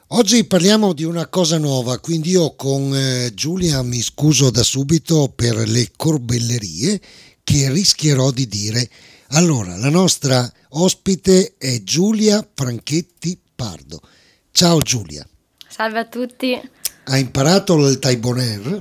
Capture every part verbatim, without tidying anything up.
Oggi parliamo di una cosa nuova, quindi io con eh, Giulia mi scuso da subito per le corbellerie che rischierò di dire. Allora, la nostra ospite è Giulia Franchetti Pardo. Ciao Giulia, Salve a tutti. hai imparato il Taibonese?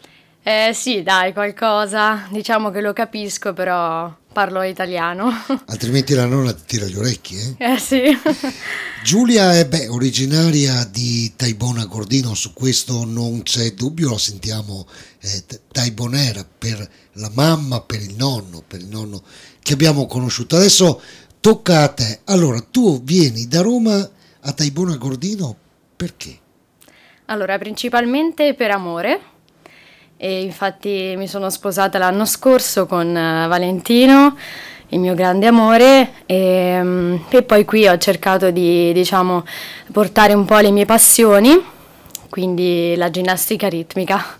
Eh sì, dai, qualcosa. Diciamo che lo capisco, però parlo italiano. Altrimenti la nonna ti tira gli orecchi, eh? Eh sì. Giulia è beh, originaria di Taibona Gordino, su questo non c'è dubbio, la sentiamo eh, t- Taibonera per la mamma, per il nonno, per il nonno che abbiamo conosciuto. Adesso tocca a te. Allora, tu vieni da Roma a Taibona Gordino perché? Allora, principalmente per amore. E infatti mi sono sposata l'anno scorso con eh, Valentino, il mio grande amore, e, mm, e poi qui ho cercato di, diciamo, portare un po' le mie passioni, quindi la ginnastica ritmica.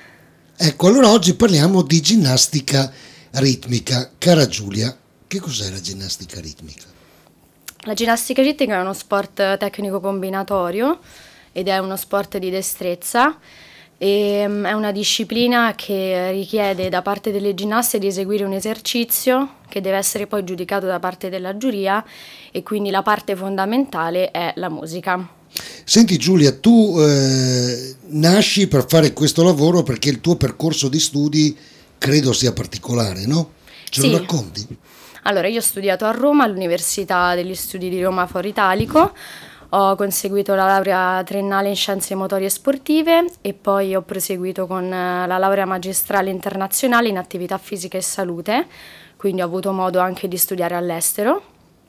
Ecco, allora oggi parliamo di ginnastica ritmica. Cara Giulia, che cos'è la ginnastica ritmica? La ginnastica ritmica è uno sport tecnico combinatorio ed è uno sport di destrezza e mm, è una disciplina che richiede da parte delle ginnaste di eseguire un esercizio che deve essere poi giudicato da parte della giuria e quindi la parte fondamentale è la musica. Senti Giulia, tu eh, nasci per fare questo lavoro perché il tuo percorso di studi credo sia particolare, no? Ce lo Sì, racconti? allora io ho studiato a Roma all'Università degli Studi di Roma Foro Italico, ho conseguito la laurea triennale in scienze motorie e sportive e poi ho proseguito con eh, la laurea magistrale internazionale in attività fisica e salute, quindi ho avuto modo anche di studiare all'estero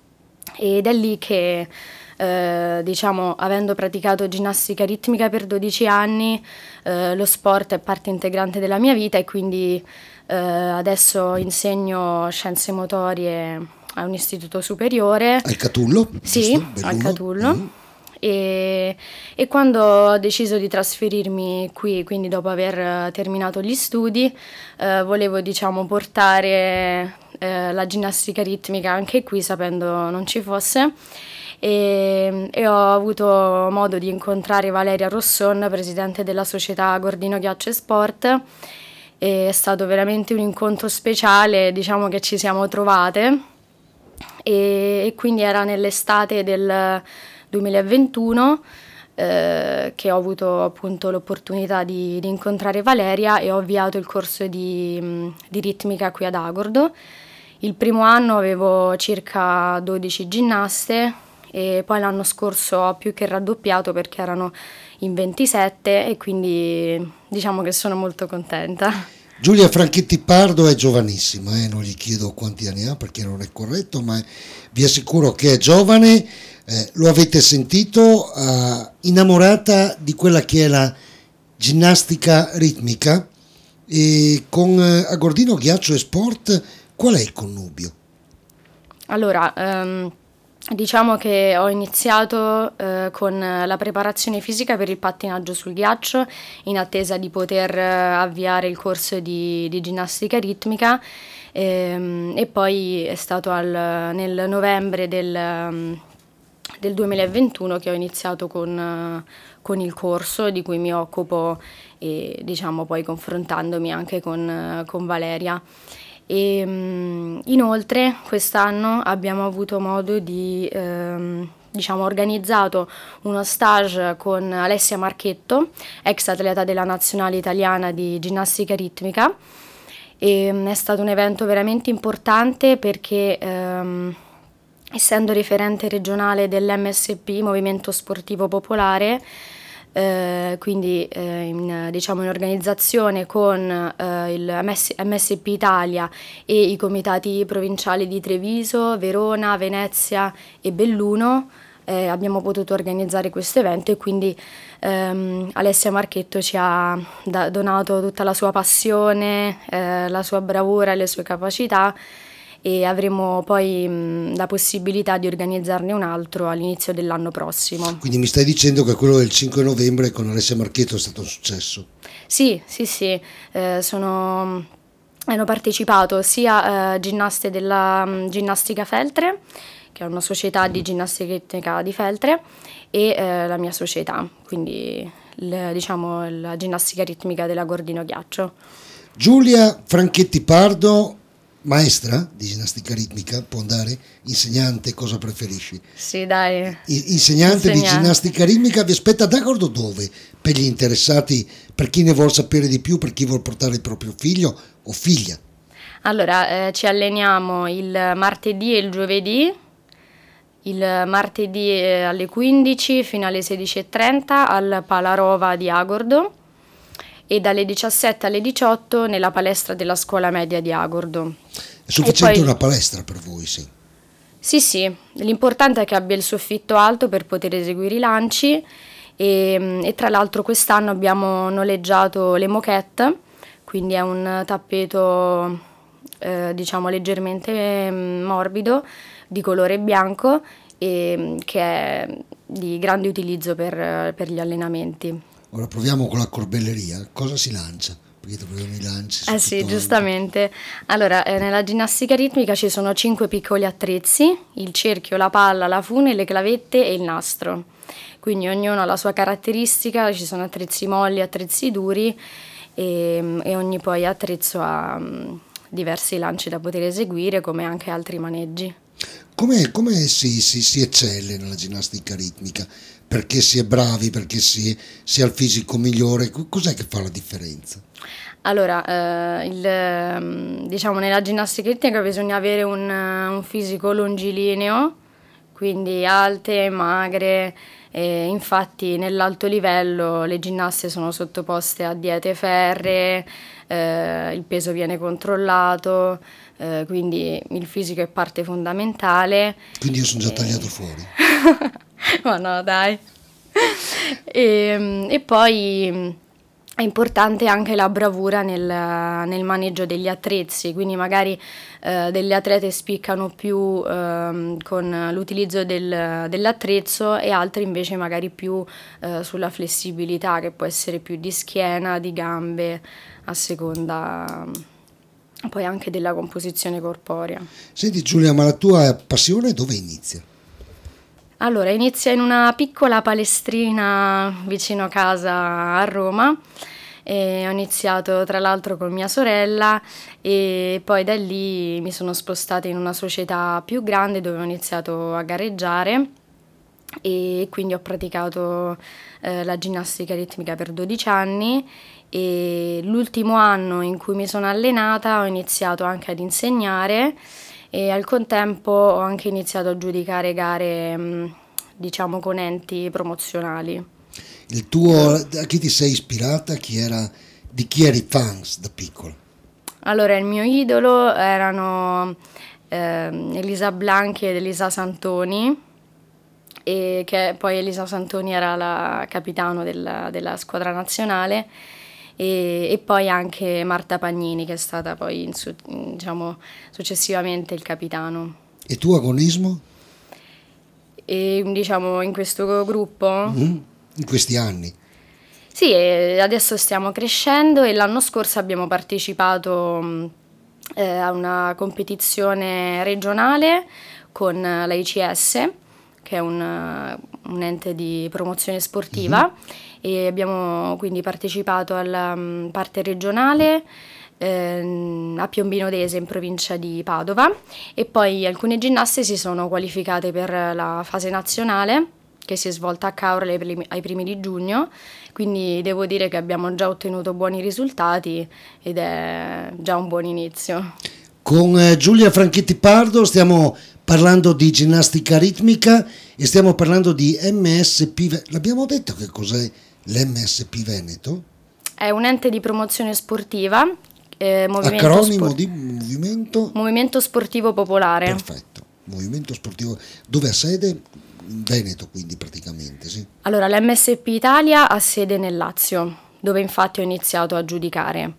ed è lì che, eh, diciamo, avendo praticato ginnastica ritmica per dodici anni, eh, lo sport è parte integrante della mia vita e quindi eh, adesso insegno scienze motorie a un istituto superiore. Al Catullo, Sì, giusto? al Belluno. Mm. Catullo. E, e quando ho deciso di trasferirmi qui, quindi dopo aver eh, terminato gli studi, eh, volevo, diciamo, portare eh, la ginnastica ritmica anche qui, sapendo non ci fosse. E, e ho avuto modo di incontrare Valeria Rosson, presidente della società Gordino Ghiaccio e Sport. E è stato veramente un incontro speciale, diciamo che ci siamo trovate e, e quindi era nell'estate del duemilaventuno eh, che ho avuto appunto l'opportunità di, di incontrare Valeria e ho avviato il corso di, mh, di ritmica qui ad Agordo. Il primo anno avevo circa dodici ginnaste e poi l'anno scorso ho più che raddoppiato perché erano in ventisette e quindi diciamo che sono molto contenta. Giulia Franchetti Pardo è giovanissima, eh, non gli chiedo quanti anni ha perché non è corretto, ma vi assicuro che è giovane, eh, lo avete sentito, eh, innamorata di quella che è la ginnastica ritmica e con eh, Agordino Ghiaccio e Sport qual è il connubio? Allora, ehm, diciamo che ho iniziato eh, con la preparazione fisica per il pattinaggio sul ghiaccio in attesa di poter eh, avviare il corso di, di ginnastica ritmica ehm, e poi è stato al- nel novembre del, ehm, del duemilaventuno che ho iniziato con, eh, con il corso di cui mi occupo e diciamo poi confrontandomi anche con, eh, con Valeria. E, mh, inoltre quest'anno abbiamo avuto modo di, ehm, diciamo, organizzato uno stage con Alessia Marchetto, ex atleta della nazionale italiana di ginnastica ritmica. E, mh, è stato un evento veramente importante perché ehm, essendo referente regionale dell'M S P, Movimento Sportivo Popolare, eh, quindi eh, in, diciamo in organizzazione con eh, il M S M S P Italia e i comitati provinciali di Treviso, Verona, Venezia e Belluno, eh, abbiamo potuto organizzare questo evento e quindi ehm, Alessia Marchetto ci ha da- donato tutta la sua passione, eh, la sua bravura e le sue capacità e avremo poi mh, la possibilità di organizzarne un altro all'inizio dell'anno prossimo. Quindi mi stai dicendo che quello del cinque novembre con Alessia Marchetto è stato un successo? Sì, sì, sì, eh, sono, hanno partecipato sia eh, ginnaste della mh, Ginnastica Feltre, che è una società di ginnastica etnica di Feltre, e eh, la mia società, quindi il, diciamo la ginnastica ritmica dell'Agordino Ghiaccio. Giulia Franchetti Pardo, maestra di ginnastica ritmica, può andare? Insegnante, cosa preferisci? Sì, dai. I- Insegnante di Insegnante. ginnastica ritmica, vi aspetta ad Agordo dove? Per gli interessati, per chi ne vuol sapere di più, per chi vuol portare il proprio figlio o figlia. Allora, eh, ci alleniamo il martedì e il giovedì, il martedì eh, alle quindici fino alle sedici e trenta al Palarova di Agordo e dalle diciassette alle diciotto nella palestra della scuola media di Agordo. È sufficiente poi- una palestra per voi, sì. Sì, sì, l'importante è che abbia il soffitto alto per poter eseguire i lanci e, e tra l'altro quest'anno abbiamo noleggiato le moquette, quindi è un tappeto eh, diciamo leggermente mm, morbido di colore bianco e mm, che è di grande utilizzo per, per gli allenamenti. Ora proviamo con la corbelleria. Cosa si lancia? Perché troviamo i lanci. Eh sì, soffitto alto. giustamente. Allora, eh, nella ginnastica ritmica ci sono cinque piccoli attrezzi, il cerchio, la palla, la fune, le clavette e il nastro. Quindi ognuno ha la sua caratteristica, ci sono attrezzi molli, attrezzi duri e, e ogni poi attrezzo ha mm, diversi lanci da poter eseguire, come anche altri maneggi. Come, come si, si, si eccelle nella ginnastica ritmica? Perché si è bravi, perché si, si ha il fisico migliore? Cos'è che fa la differenza? Allora, eh, il, ehm, diciamo nella ginnastica ritmica bisogna avere un, eh, un fisico longilineo, quindi alte, magre, e infatti nell'alto livello le ginnaste sono sottoposte a diete ferree, eh, il peso viene controllato, eh, quindi il fisico è parte fondamentale. Quindi io sono già tagliato fuori. Ma no, dai. E, e poi mh, è importante anche la bravura nel, nel maneggio degli attrezzi, quindi magari eh, delle atlete spiccano più ehm, con l'utilizzo del, dell'attrezzo e altre invece magari più eh, sulla flessibilità, che può essere più di schiena, di gambe, a seconda mh, poi anche della composizione corporea. Senti Giulia, ma la tua passione dove inizia? Allora, inizia in una piccola palestrina vicino casa a Roma. E ho iniziato tra l'altro con mia sorella e poi da lì mi sono spostata in una società più grande dove ho iniziato a gareggiare e quindi ho praticato eh, la ginnastica ritmica per dodici anni e l'ultimo anno in cui mi sono allenata ho iniziato anche ad insegnare e al contempo ho anche iniziato a giudicare gare mh, diciamo con enti promozionali. Il tuo, a chi ti sei ispirata? Chi era, di chi eri fans da piccola? Allora, il mio idolo erano ehm, Elisa Blanchi ed Elisa Santoni, e che poi Elisa Santoni era la capitano della, della squadra nazionale, e, e poi anche Marta Pagnini, che è stata poi in su- in, diciamo, successivamente il capitano. E tu agonismo? E diciamo in questo gruppo... Mm? In questi anni? Sì, e adesso stiamo crescendo e l'anno scorso abbiamo partecipato mh, eh, a una competizione regionale con la I C S, che è un, un ente di promozione sportiva, mm-hmm. e abbiamo quindi partecipato alla mh, parte regionale ehm, a Piombino Dese in provincia di Padova e poi alcune ginnaste si sono qualificate per la fase nazionale che si è svolta a Caorle ai primi, ai primi di giugno, quindi devo dire che abbiamo già ottenuto buoni risultati ed è già un buon inizio. Con eh, Giulia Franchetti Pardo stiamo parlando di ginnastica ritmica e stiamo parlando di M S P. L'abbiamo detto che cos'è l'M S P Veneto? È un ente di promozione sportiva. Eh, movimento Acronimo sport- di movimento? Movimento Sportivo Popolare. Perfetto, movimento sportivo. Dove ha sede? In Veneto, quindi praticamente, sì. Allora, l'M S P Italia ha sede nel Lazio, dove infatti ho iniziato a giudicare.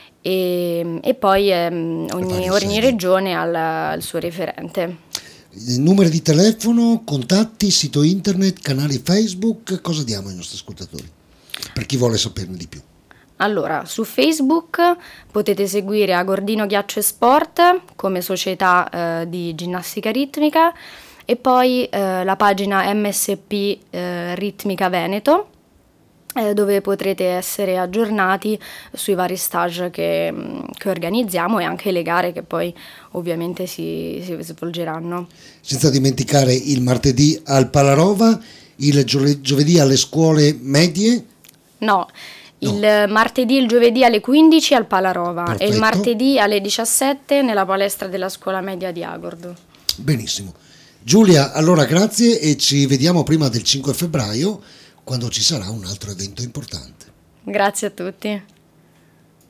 E, e poi ehm, ogni, ogni regione ha la, il suo referente. Numeri di telefono, contatti, sito internet, canali Facebook, cosa diamo ai nostri ascoltatori? Per chi vuole saperne di più. Allora, su Facebook potete seguire Agordino Ghiaccio e Sport come società eh, di ginnastica ritmica e poi eh, la pagina M S P eh, Ritmica Veneto, eh, dove potrete essere aggiornati sui vari stage che, che organizziamo e anche le gare che poi ovviamente si, si svolgeranno. Senza dimenticare il martedì al Palarova, il gio- giovedì alle scuole medie. No, No. il martedì e il giovedì alle quindici al Palarova e Perfetto. il martedì alle diciassette nella palestra della scuola media di Agordo. Benissimo. Giulia, allora grazie e ci vediamo prima del cinque febbraio, quando ci sarà un altro evento importante. Grazie a tutti.